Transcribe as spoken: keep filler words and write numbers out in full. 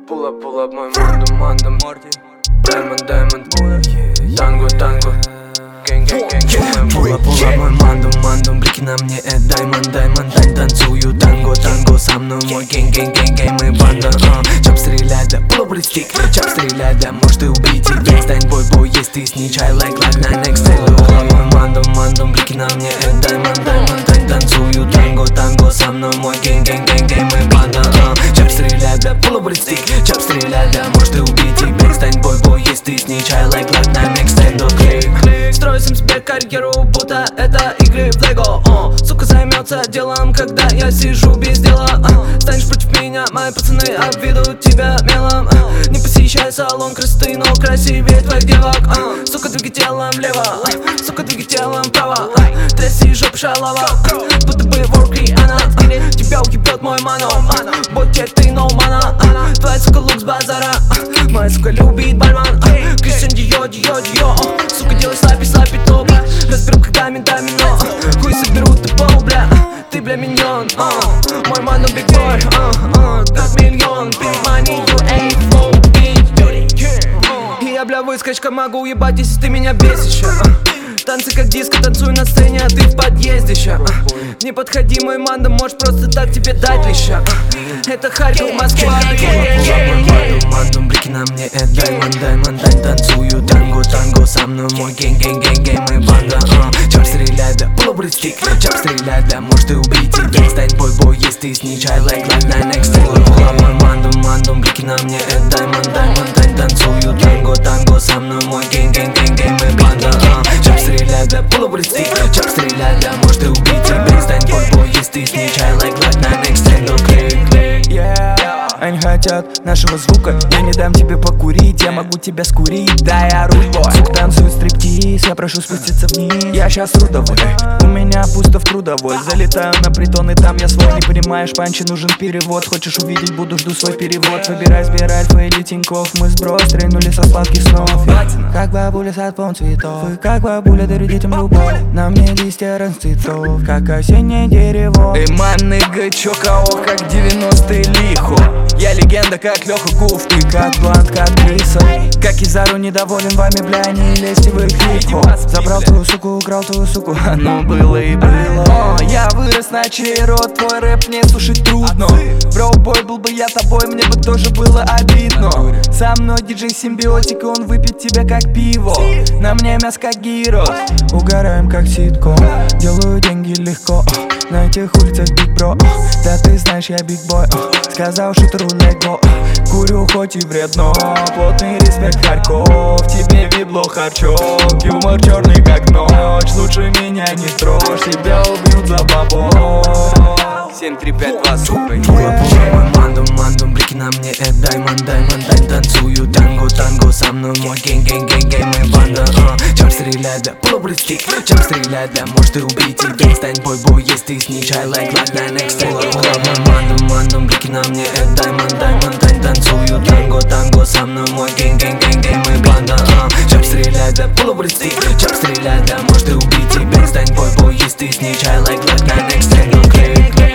Pull up, pull up, мой мандам, мандам Diamond, diamond Танго, танго Gang, gang, gang, gang Pull up, pull up, мой мандам, мандам Блики на мне, это diamond, diamond Тань, танцую танго, танго Со мной мой gang, gang, gang, gang Мы банда, uh. Чап стрелять, да, pull up, стик Чап стрелять, да, может и убить тебя Стань бой, бой, есть ты снич I like, like, на next day Pull up, мой мандам, мандам Блики на мне, это diamond, diamond Тань, танцую танго, танго Со мной мой gang, gang, gang, gang Мы банда, uh. Чап стрелять, да, pull up, стик Чап стрелять, да, может и убить тебя Стань бой, бой, есть ты снич I like, like, на next day Click. Строю сам себе карьеру, будто это игры в Лего uh. Сука займется делом, когда я сижу без дела uh. Станешь против меня, мои пацаны обведут тебя мелом uh. Не посещай салон красоты, но красивее твоих девок uh. Сука, двигай телом влево, uh. Сука, двигай телом вправо uh. Тряси жопу шалава, uh. Будто бы ворки она uh. Тебя уебет мой мано uh. Ботек ты no мана uh. Твоя сука лук с базара uh. Моя сука любит бальман uh. Кристиан Дио, Дио, Дио uh. Сука, делай слапи, слапи топ Разберут когда ментами, но хуй соберут ты пол, бля Ты, бля, миньон, uh. Мой ману биг бой, uh, uh. Как миллион, big money, you ain't flow, bitch, dirty И я, бля, выскочка могу уебать, если ты меня бесишь uh. Танцы как диско, танцую на сцене, а ты в подъезде ща uh. Не подходи, мой манда, может просто так тебе дать леща uh. Это Харьков, Москва, мандум, блики на мне, это diamond, diamond Тань, танцую танго, танго Со мной мой gang, gang, gang, gang Мы банда, uh. Чап стрелять, да, pull up, стик Чап стрелять, да, может и убить тебя Стань бой, бой, есть ты снич I like, like, на next day Pull up, мой мандум, мандум Блики на мне, это diamond, diamond Тань, танцую танго, танго Со мной мой gang, gang, gang, gang Мы банда, uh. Чап стрелять, да, pull up, стик Чап стрелять, да, может и убить тебя Стань бой, бой, есть ты снич I like, like, на next day Click, click, yeah Они хотят нашего звука, я не дам тебе покурить Я могу тебя скурить, да я руль бой Сука танцует стриптиз, я прошу спуститься вниз Я щас трудовой, у меня пусто в трудовой Залетаю на притон и там я свой Не понимаешь, панчи, нужен перевод Хочешь увидеть, буду, жду свой перевод Выбирай, сбирай альфа или тиньков Мы сброс, стрельнули со сладких снов Как бабуля сад полн цветов Вы как бабуля, дарю детям любовь На мне листья расцветов, как осеннее дерево Эй, маныга, чё, кого, как девяностые лихо Я легенда, как Леха Гуф Ты как Блант, как Лиса Как Кизару недоволен вами, бля, не лезьте в их лихо Забрал твою суку, украл твою суку Оно было и было О, я вырос на чей рот, твой рэп мне слушать трудно Бро, бой, был бы я тобой, мне бы тоже было обидно Со мной диджей Симбиотик, он выпьет тебя как пиво На мне мясо как гирос Угораем как ситком Делаю деньги легко на этих улицах биг бро, да ты знаешь я биг бой. Сказал шутеру лего, курю хоть и вредно. Плотный респект Харьков, тебе библо харчок. Юмор черный как ночь, лучше меня не трожь. Себя убьют за бабок. семь три пять два, сука. Пула, пула, мой мандум, мандум. Блики на мне, это diamond, diamond. Тань, танцую танго, танго. Со мной мой gang, gang, gang, gang. Мы банда, uh. Чап стрелять, да, pull up, стик. Чап стрелять, да, может и убить тебя. Стань бой, бой, есть ты снич I like, like, на next day. Пула, пула, мой мандум, мандум. Блики на мне, это diamond, diamond. Тань, танцую танго, танго. Со мной мой gang, gang, gang, gang. Мы банда, uh. Чап стрелять, да, pull up, стик. Чап стрелять, да, может и убить тебя. Стань бой, бой, есть ты снич I like, like, на next day.